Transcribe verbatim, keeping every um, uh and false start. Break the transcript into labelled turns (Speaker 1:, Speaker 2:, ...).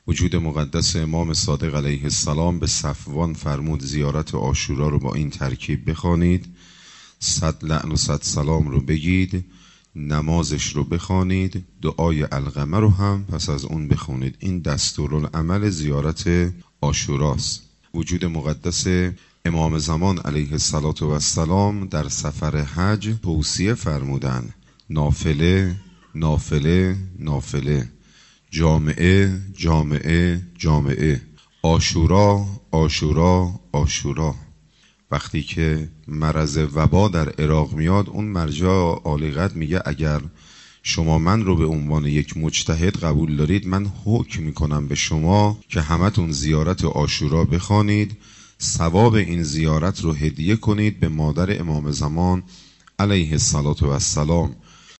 Speaker 1: وجود مقدس امام صادق علیه السلام به صفوان فرمود زیارت عاشورا رو با این ترکیب بخوانید، صد لعن و صد سلام رو بگید، نمازش رو بخوانید، دعای علقمه رو هم پس از اون بخونید. این دستورالعمل زیارت عاشوراست. وجود مقدس امام زمان علیه السلام در سفر حج توصیه فرمودن نافله نافله نافله، جامعه جامعه جامعه، عاشورا عاشورا عاشورا. وقتی که مرض وبا در عراق میاد، اون مرجع عالی قدر میگه اگر شما من رو به عنوان یک مجتهد قبول دارید، من حکم میکنم به شما که همتون زیارت عاشورا بخوانید، ثواب این زیارت رو هدیه کنید به مادر امام زمان علیه السلام.